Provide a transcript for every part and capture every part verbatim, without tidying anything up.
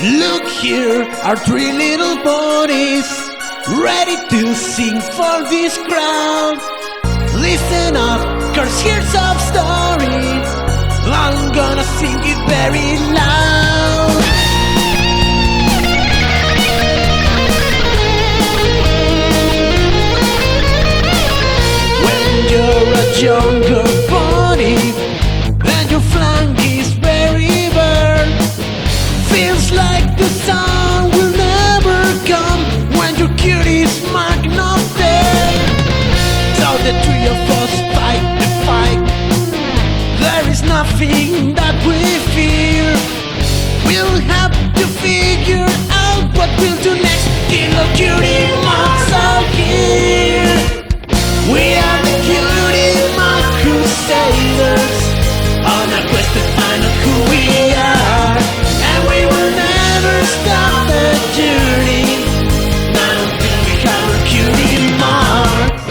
Look here, our three little ponies, ready to sing for this crowd. Listen up, cause here's some story. I'm gonna sing it very loud. When you're a younger pony and your flank is very bare, feels like the sun will never come when your cuties mark not there. So the three of us fight the fight. There is nothing that we fear. We'll have to figure out what we'll do next. Killer Cutie Marks are here. We are the Cutie Mark Crusaders, on a quest to find out who we are. And we will never stop the journey, not until we have our Cutie Marks.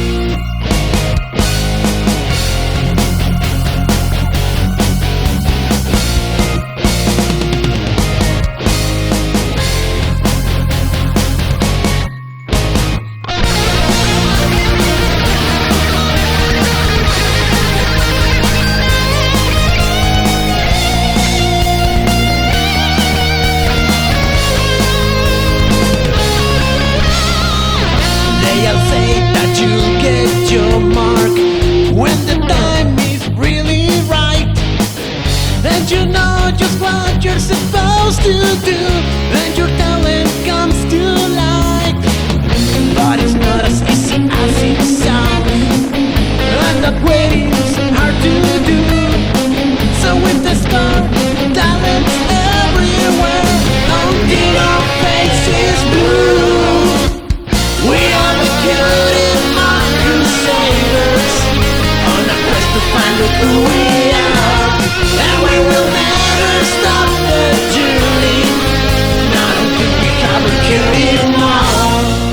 They'll say that you'll get your mark when the time is really right, and you know just what you're supposed to do, and your talent comes to light. But it's not as easy as it sounds, and that waiting's hard to do. So with the start, talent's everywhere until our face is blue. We are the Cutie Mark Crusaders, on a quest to find out who we are. And we will never stop the journey, not until we have a Cutie Mark.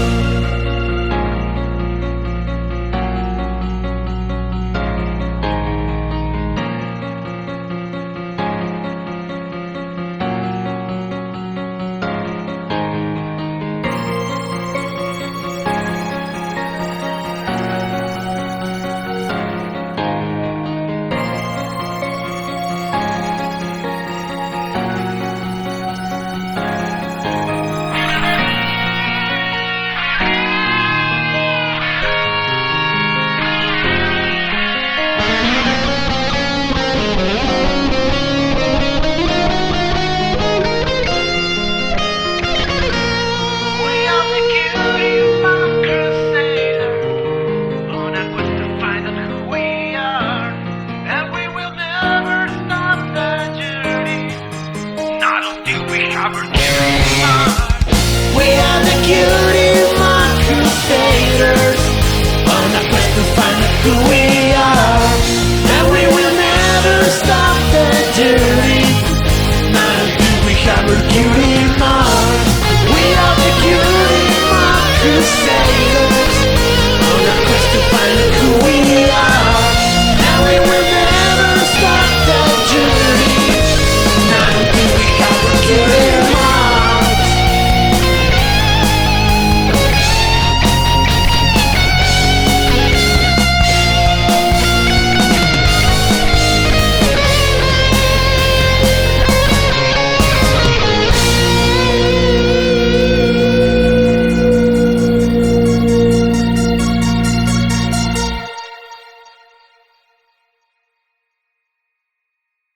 We are the Cutie Mark Crusaders, on a quest to find out who we are.